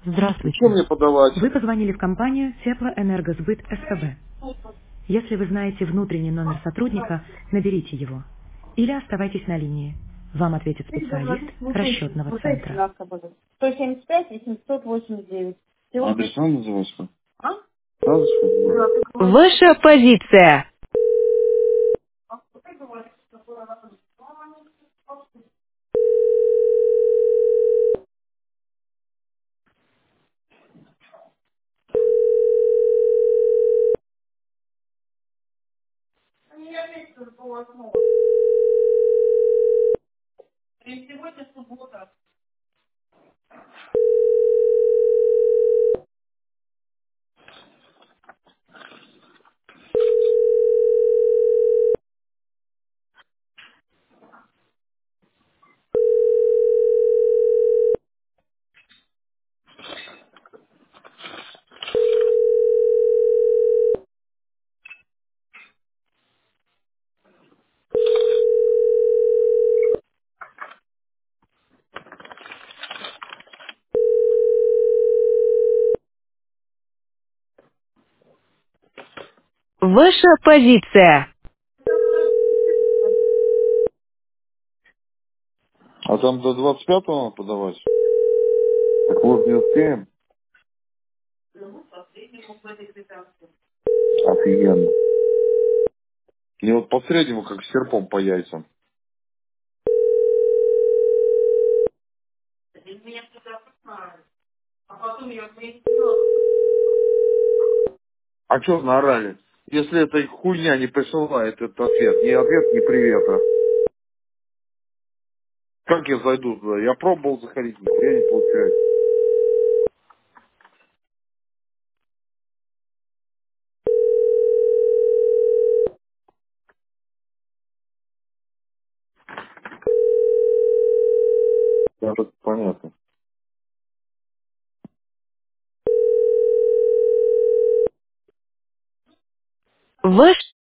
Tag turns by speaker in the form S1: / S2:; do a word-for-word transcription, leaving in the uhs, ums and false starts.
S1: Что
S2: Здравствуйте.
S1: мне подавать?
S2: Вы позвонили в компанию Теплоэнергосбыт СПБ. Если вы знаете внутренний номер сотрудника, наберите его. Или оставайтесь на линии. Вам ответит специалист расчетного центра.
S3: сто семьдесят пять восемьсот восемьдесят девять.
S1: Адрес надо называть?
S3: А?
S1: Надо, что ли?
S2: Ваша позиция. Ваша позиция.
S1: А там до двадцать пятого надо подавать? Так вот не успеем? Офигенно. Мне вот по среднему как серпом по яйцам. А что наорали? Если эта хуйня не присылает этот ответ, ни ответ, ни привета. Как я зайду туда? Я пробовал заходить, нихуя не получается. Да, это понятно.
S2: Ваш